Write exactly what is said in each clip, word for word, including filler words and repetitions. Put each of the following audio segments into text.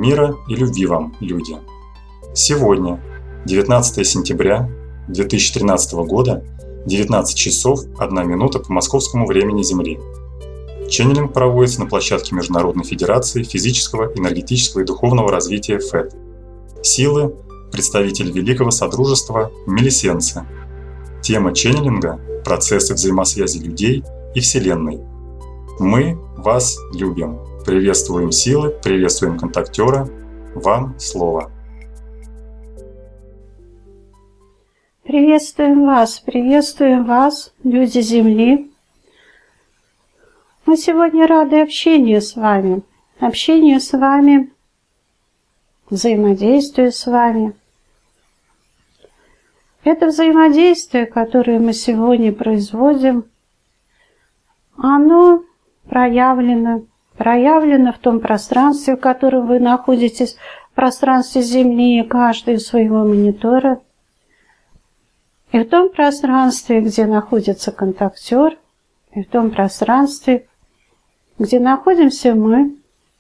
Мира и любви вам, люди! Сегодня, девятнадцатое сентября две тысячи тринадцатого года, девятнадцать часов одна минута по московскому времени Земли. Ченнелинг проводится на площадке Международной Федерации физического, энергетического и духовного развития ФЭД. Силы – представитель Великого Содружества Мелисенцы. Тема ченнелинга – процессы взаимосвязи людей и Вселенной. Мы вас любим. Приветствуем силы, приветствуем контактера. Вам слово. Приветствуем вас, приветствуем вас, люди Земли. Мы сегодня рады общению с вами, общению с вами, взаимодействию с вами. Это взаимодействие, которое мы сегодня производим, оно проявлено, проявлено в том пространстве, в котором вы находитесь, в пространстве Земли, каждый у своего монитора, и в том пространстве, где находится контактер, и в том пространстве, где находимся мы.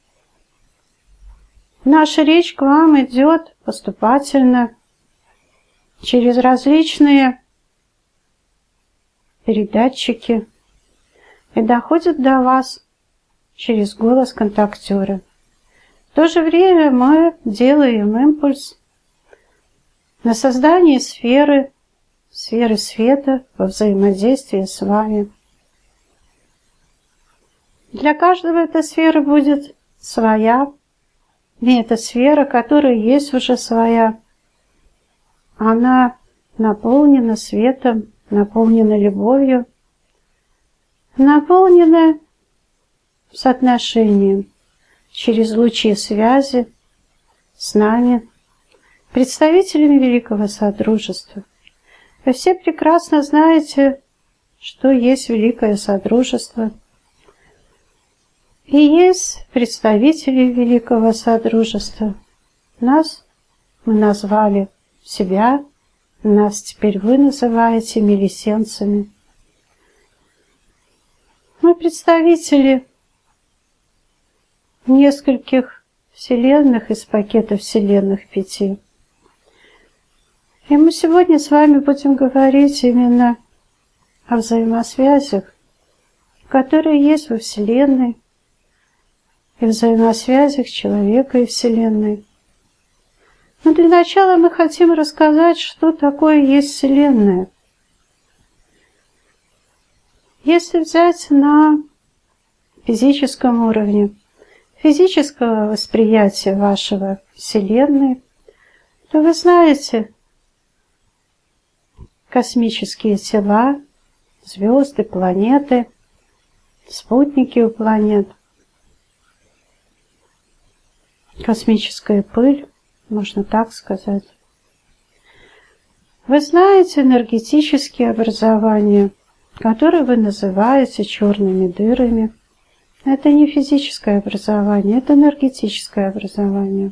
Наша речь к вам идет поступательно через различные передатчики и доходит до вас через голос контактера. В то же время мы делаем импульс на создание сферы, сферы света во взаимодействии с вами. Для каждого эта сфера будет своя, и эта сфера, которая есть уже своя, она наполнена светом, наполнена любовью, наполнена соотношением через лучи связи с нами, представителями Великого Содружества. Вы все прекрасно знаете, что есть Великое Содружество. И есть представители Великого Содружества. Нас мы назвали себя, нас теперь вы называете мелисенцами. Мы представители нескольких вселенных из пакета вселенных пяти. И мы сегодня с вами будем говорить именно о взаимосвязях, которые есть во Вселенной, и взаимосвязях человека и Вселенной. Но для начала мы хотим рассказать, что такое есть Вселенная. Если взять на физическом уровне, физического восприятия вашего Вселенной, то вы знаете космические тела, звезды, планеты, спутники у планет, космическая пыль, можно так сказать. Вы знаете энергетические образования, которые вы называете черными дырами. Это не физическое образование, это энергетическое образование.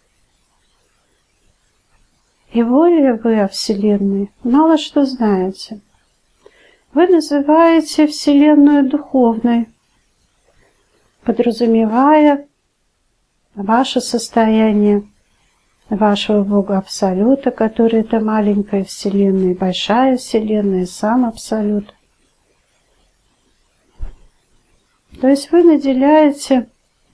И более вы о Вселенной мало что знаете. Вы называете Вселенную духовной, подразумевая ваше состояние, вашего Бога Абсолюта, который это маленькая Вселенная, большая Вселенная, сам Абсолют. То есть вы наделяете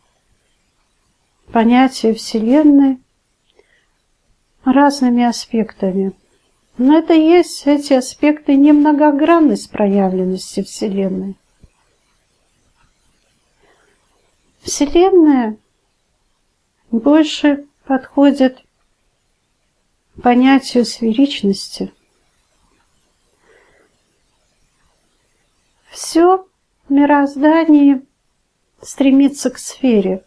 понятие Вселенной разными аспектами. Но это есть эти аспекты немногогранность проявленности Вселенной. Вселенная больше подходит к понятию сферичности. Все в мироздании стремится к сфере,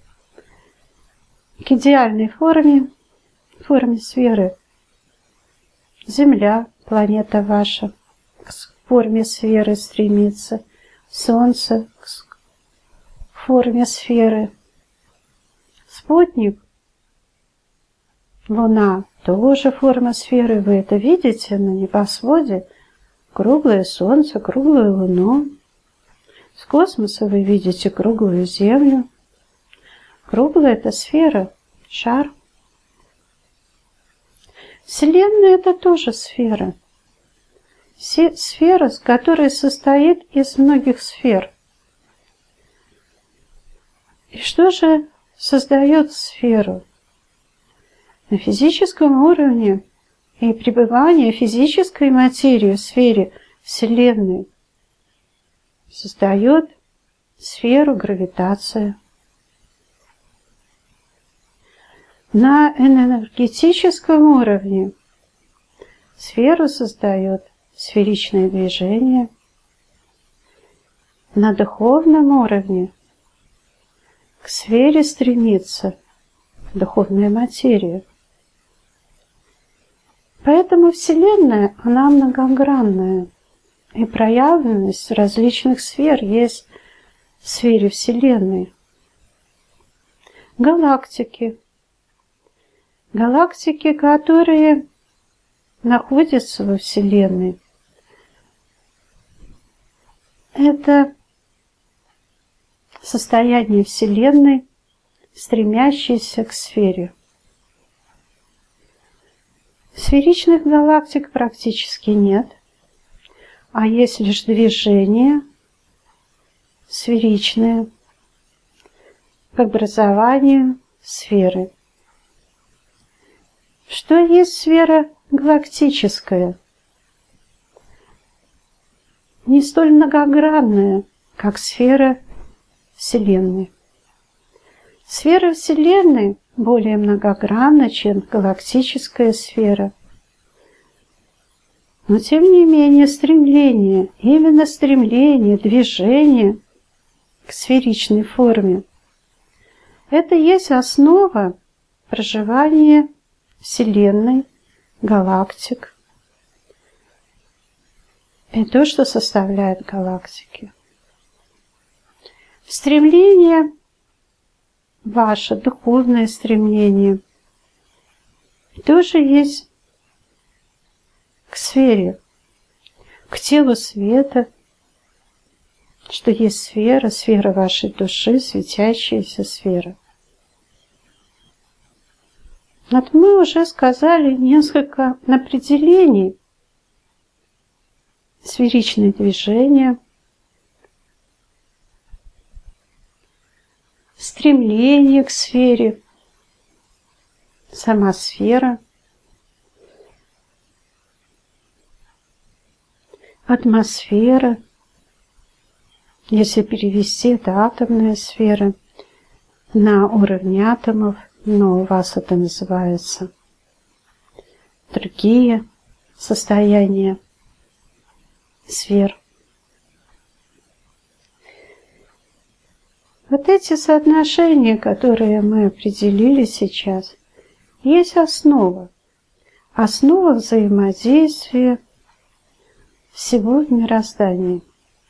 к идеальной форме, форме сферы. Земля, планета ваша, к форме сферы стремится. Солнце к форме сферы. Спутник, Луна, тоже форма сферы. Вы это видите на небосводе. Круглое Солнце, круглую Луну. С космоса вы видите круглую Землю. Круглая – это сфера, шар. Вселенная – это тоже сфера. Все сфера, которая состоит из многих сфер. И что же создает сферу? На физическом уровне и пребывание физической материи в сфере Вселенной создает сферу гравитация. На энергетическом уровне сферу создает сферичное движение. На духовном уровне к сфере стремится духовная материя. Поэтому Вселенная, она многогранная, и проявленность различных сфер есть в сфере Вселенной. Галактики. Галактики, которые находятся во Вселенной, это состояние Вселенной, стремящееся к сфере. Сферичных галактик практически нет, а есть лишь движение сферичное к образованию сферы. Что есть сфера галактическая? Не столь многогранная, как сфера Вселенной. Сфера Вселенной более многогранна, чем галактическая сфера. Но тем не менее стремление, именно стремление, движение к сферичной форме – это есть основа проживания Вселенной, галактик и то, что составляет галактики. Стремление, ваше духовное стремление, тоже есть к сфере, к телу света, что есть сфера, сфера вашей души, светящаяся сфера. Вот мы уже сказали несколько определений. Сферичное движение, стремление к сфере, сама сфера, атмосфера, если перевести, это атомная сфера на уровне атомов, но у вас это называется другие состояния сфер. Вот эти соотношения, которые мы определили сейчас, есть основа. Основа взаимодействия всего в мироздании.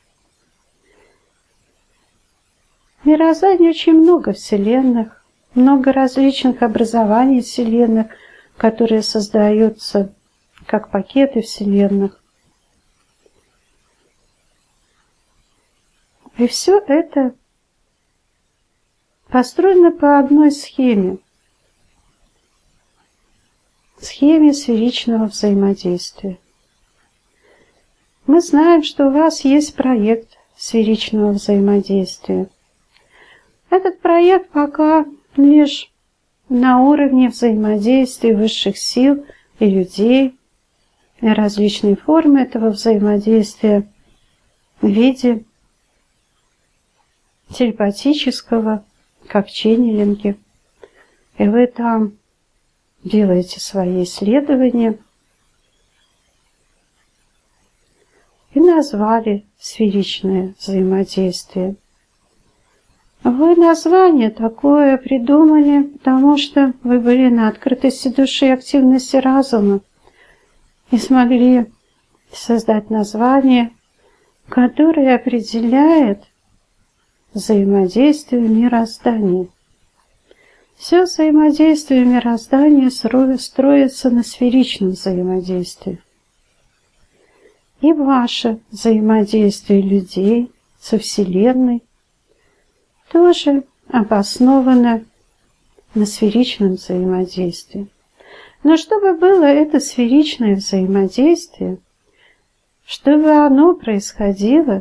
В мироздании очень много вселенных, много различных образований вселенных, которые создаются как пакеты вселенных. И все это построено по одной схеме. Схеме сферичного взаимодействия. Мы знаем, что у вас есть проект сферичного взаимодействия. Этот проект пока лишь на уровне взаимодействия высших сил и людей, и различные формы этого взаимодействия в виде телепатического, как ченнелинги. И вы там делаете свои исследования и назвали сферичное взаимодействие. Вы название такое придумали, потому что вы были на открытости души и активности разума и смогли создать название, которое определяет взаимодействие мироздания. Все взаимодействие мироздания строится на сферичном взаимодействии. И ваше взаимодействие людей со Вселенной тоже обосновано на сферичном взаимодействии. Но чтобы было это сферичное взаимодействие, чтобы оно происходило,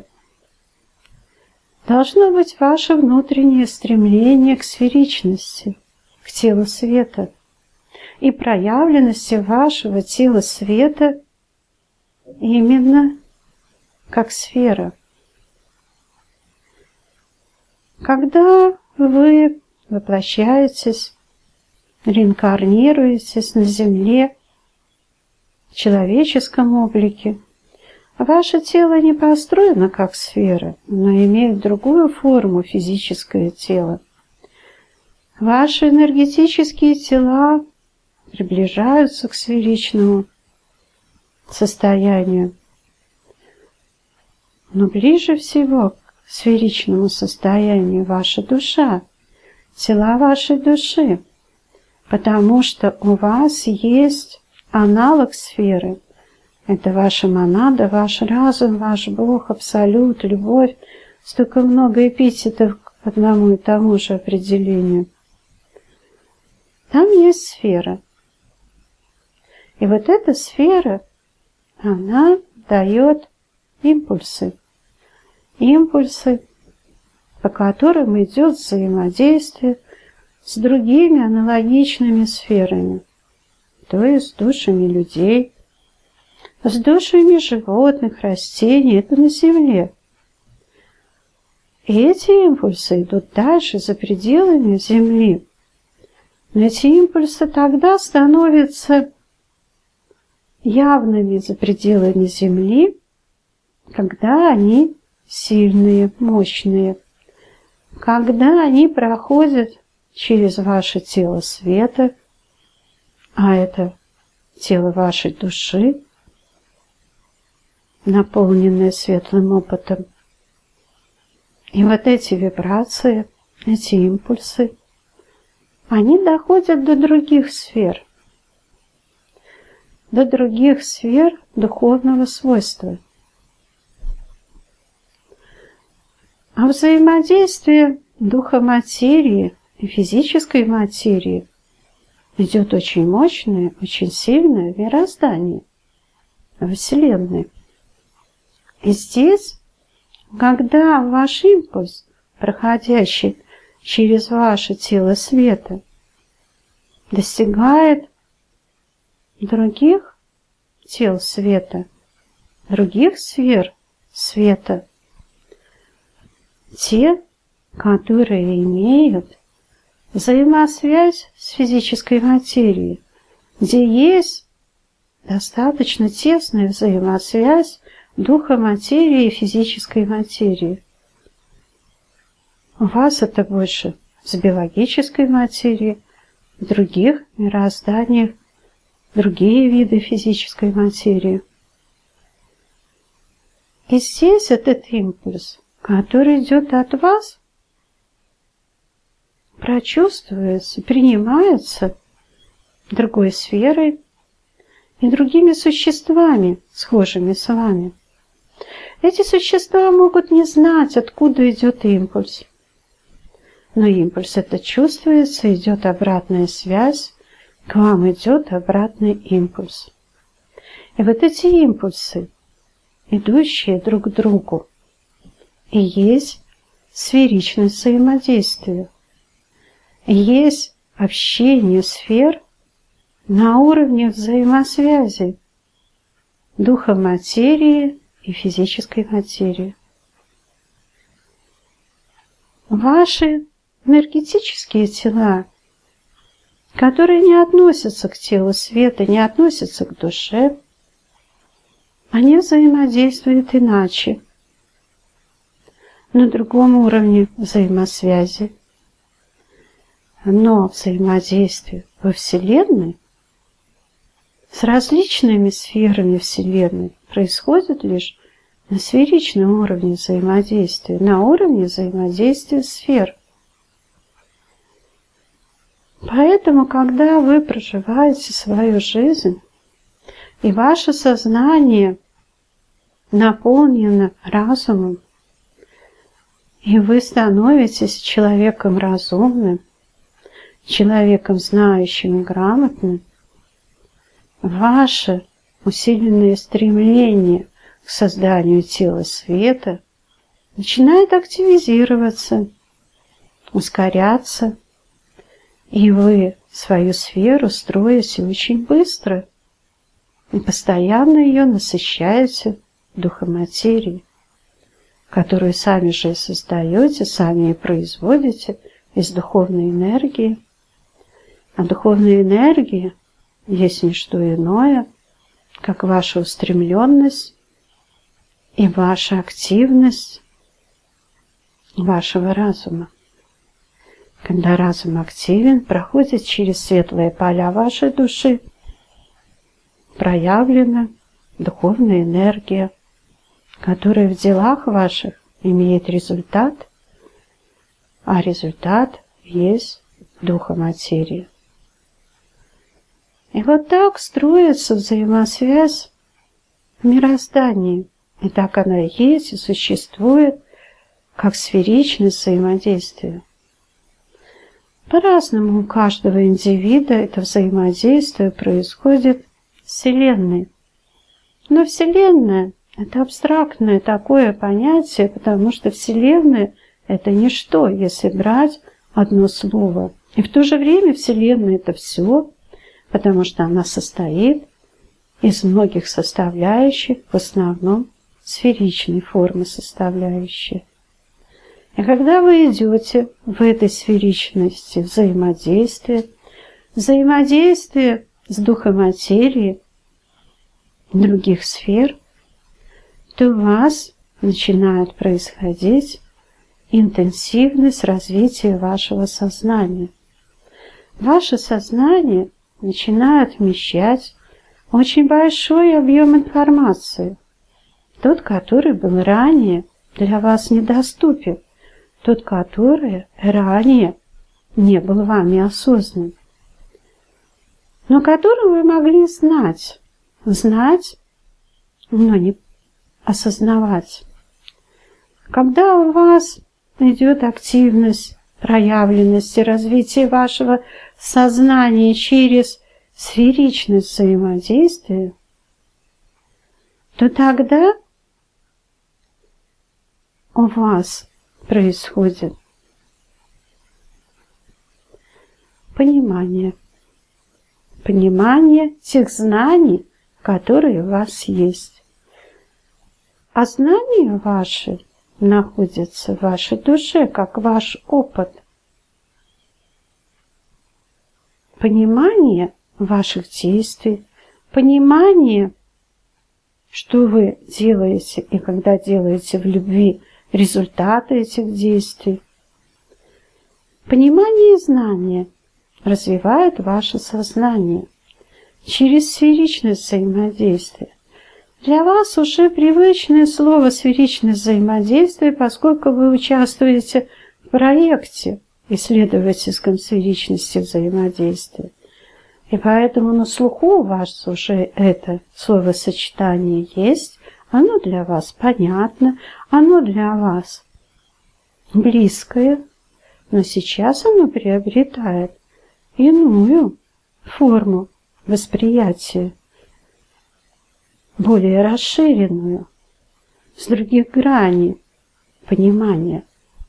должно быть ваше внутреннее стремление к сферичности, к телу света и проявленности вашего тела света именно как сфера. Когда вы воплощаетесь, реинкарнируетесь на Земле в человеческом облике, ваше тело не построено как сфера, но имеет другую форму, физическое тело. Ваши энергетические тела приближаются к сферичному состоянию. Но ближе всего к сферичному состоянию ваша душа, тела вашей души, потому что у вас есть аналог сферы. Это ваша монада, ваш разум, ваш Бог, Абсолют, любовь. Столько много эпитетов к одному и тому же определению. Там есть сфера. И вот эта сфера, она дает импульсы. Импульсы, по которым идет взаимодействие с другими аналогичными сферами, то есть с душами людей, с душами животных, растений, это на Земле. И эти импульсы идут дальше, за пределами Земли. Но эти импульсы тогда становятся явными за пределами Земли, когда они сильные, мощные, когда они проходят через ваше тело света, а это тело вашей души, наполненное светлым опытом. И вот эти вибрации, эти импульсы, они доходят до других сфер, до других сфер духовного свойства. А взаимодействие духа материи и физической материи идет очень мощное, очень сильное в мироздании, во Вселенной. И здесь, когда ваш импульс, проходящий через ваше тело света, достигает других тел света, других сфер света, те, которые имеют взаимосвязь с физической материей, где есть достаточно тесная взаимосвязь духа материи и физической материи. У вас это больше с биологической материей, в других мирозданиях другие виды физической материи. И здесь этот импульс, который идет от вас, прочувствуется, принимается другой сферой и другими существами, схожими с вами. Эти существа могут не знать, откуда идет импульс. Но импульс это чувствуется, идет обратная связь, к вам идет обратный импульс. И вот эти импульсы, идущие друг к другу, и есть сферичное взаимодействие. Есть общение сфер на уровне взаимосвязи духа материи и физической материи. Ваши энергетические тела, которые не относятся к телу света, не относятся к душе, они взаимодействуют иначе, на другом уровне взаимосвязи. Но взаимодействие во Вселенной с различными сферами Вселенной происходит лишь на сферичном уровне взаимодействия, на уровне взаимодействия сфер. Поэтому, когда вы проживаете свою жизнь, и ваше сознание наполнено разумом, и вы становитесь человеком разумным, человеком знающим и грамотным, ваше усиленное стремление к созданию тела света начинает активизироваться, ускоряться, и вы свою сферу строите очень быстро и постоянно ее насыщаете духом материи, которую сами же и создаете, сами и производите из духовной энергии. А духовная энергия есть не что иное, как ваша устремленность и ваша активность вашего разума. Когда разум активен, проходит через светлые поля вашей души, проявлена духовная энергия, которая в делах ваших имеет результат, а результат есть духа материи. И вот так строится взаимосвязь в мироздании. И так она и есть, и существует, как сферичное взаимодействие. По-разному у каждого индивида это взаимодействие происходит в Вселенной. Но Вселенная – это абстрактное такое понятие, потому что Вселенная – это ничто, если брать одно слово. И в то же время Вселенная – это все, потому что она состоит из многих составляющих, в основном сферичной формы составляющие. И когда вы идете в этой сферичности взаимодействия, взаимодействие с духом материи других сфер, то у вас начинает происходить интенсивность развития вашего сознания. Ваше сознание начинает вмещать очень большой объем информации, тот, который был ранее для вас недоступен, тот, который ранее не был вами осознан, но который вы могли знать, знать, но не осознавать. Когда у вас идет активность, проявленность и развитие вашего сознания через сферичность взаимодействия, то тогда у вас происходит понимание. Понимание тех знаний, которые у вас есть. А знания ваши находятся в вашей душе, как ваш опыт. Понимание ваших действий, понимание, что вы делаете и когда делаете в любви, результаты этих действий. Понимание и знание развивают ваше сознание через сферичность взаимодействия. Для вас уже привычное слово «сферичность взаимодействия», поскольку вы участвуете в проекте исследовательском сферичности взаимодействия. И поэтому на слуху у вас уже это словосочетание есть, оно для вас понятно, оно для вас близкое, но сейчас оно приобретает иную форму восприятия, более расширенную, с других граней понимания.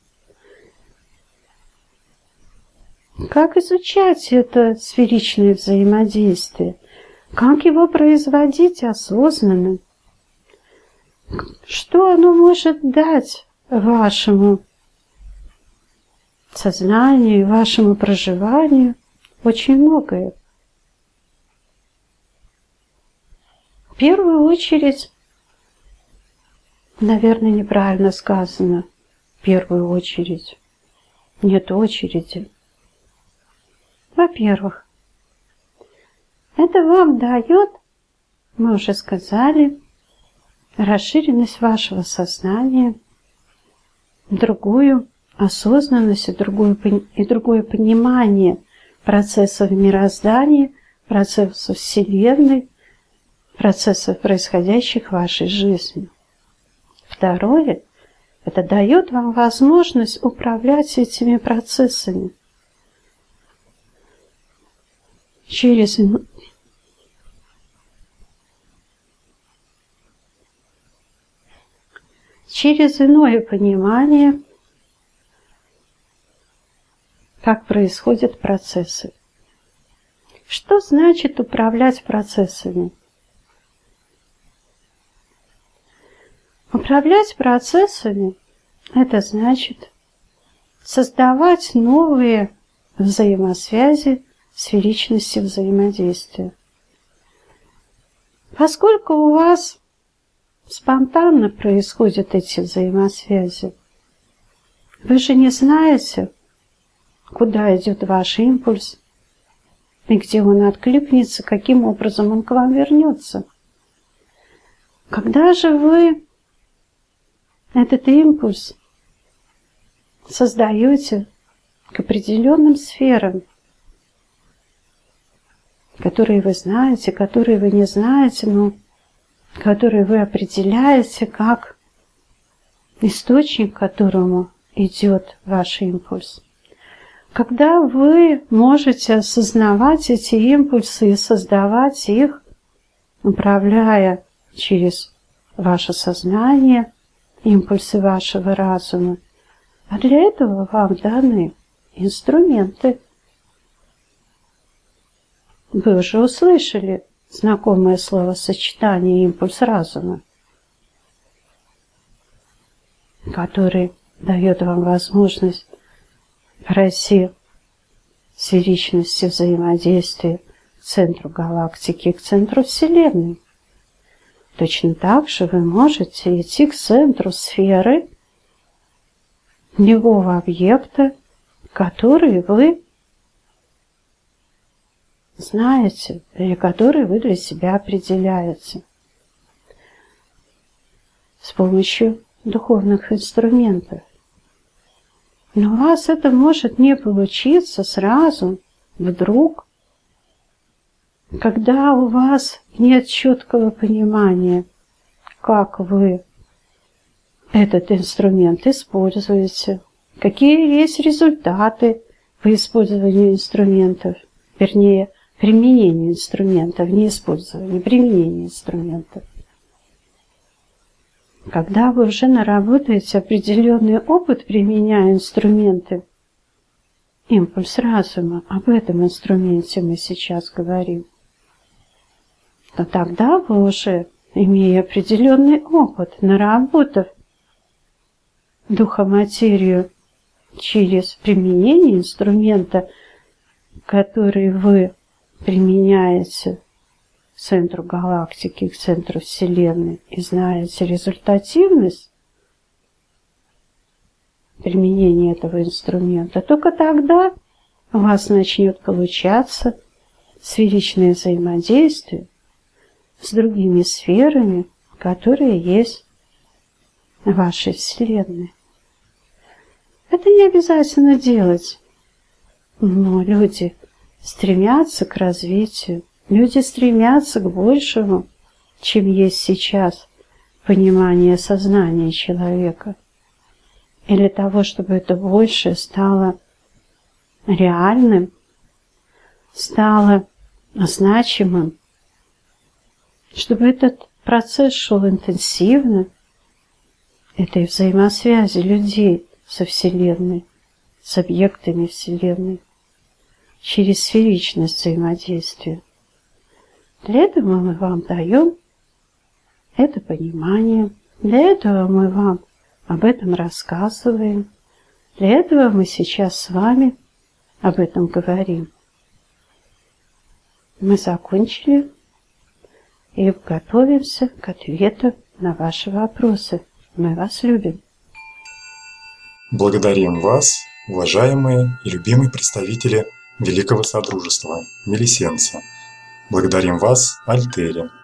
Как изучать это сферичное взаимодействие? Как его производить осознанно? Что оно может дать вашему сознанию, вашему проживанию? Очень многое. В первую очередь, наверное, неправильно сказано, в первую очередь. Нет очереди. Во-первых, это вам дает, мы уже сказали, расширенность вашего сознания, другую осознанность и другое, и другое понимание процессов мироздания, процессов Вселенной, процессов, происходящих в вашей жизни. Второе, это дает вам возможность управлять этими процессами. через через иное понимание, как происходят процессы. Что значит управлять процессами? Управлять процессами – это значит создавать новые взаимосвязи сферичности взаимодействия. Поскольку у вас спонтанно происходят эти взаимосвязи, вы же не знаете, куда идет ваш импульс, и где он откликнется, каким образом он к вам вернется. Когда же вы этот импульс создаете к определенным сферам, которые вы знаете, которые вы не знаете, но которые вы определяете как источник, к которому идет ваш импульс. Когда вы можете осознавать эти импульсы и создавать их, управляя через ваше сознание, импульсы вашего разума, а для этого вам даны инструменты. Вы уже услышали знакомое словосочетание «импульс разума», который дает вам возможность пройти сферичности взаимодействия к центру галактики, к центру Вселенной. Точно так же вы можете идти к центру сферы любого объекта, который вы знаете или который вы для себя определяете с помощью духовных инструментов. Но у вас это может не получиться сразу, вдруг, когда у вас нет четкого понимания, как вы этот инструмент используете, какие есть результаты по использованию инструментов, вернее, применению инструментов, не использованию, применению инструментов. Когда вы уже наработаете определенный опыт, применяя инструменты, импульс разума, об этом инструменте мы сейчас говорим, то тогда вы уже, имея определенный опыт, наработав духоматерию через применение инструмента, который вы применяете к центру галактики, к центру Вселенной, и знаете результативность применения этого инструмента, только тогда у вас начнет получаться сферичное взаимодействие с другими сферами, которые есть в вашей Вселенной. Это не обязательно делать, но люди стремятся к развитию, люди стремятся к большему, чем есть сейчас понимание сознания человека. И для того, чтобы это большее стало реальным, стало значимым, чтобы этот процесс шел интенсивно, этой взаимосвязи людей со Вселенной, с объектами Вселенной, через сферичность взаимодействия. Для этого мы вам даем это понимание, для этого мы вам об этом рассказываем, для этого мы сейчас с вами об этом говорим. Мы закончили и готовимся к ответу на ваши вопросы. Мы вас любим. Благодарим вас, уважаемые и любимые представители Великого Содружества, мелисенцы. Благодарим вас, Альтери.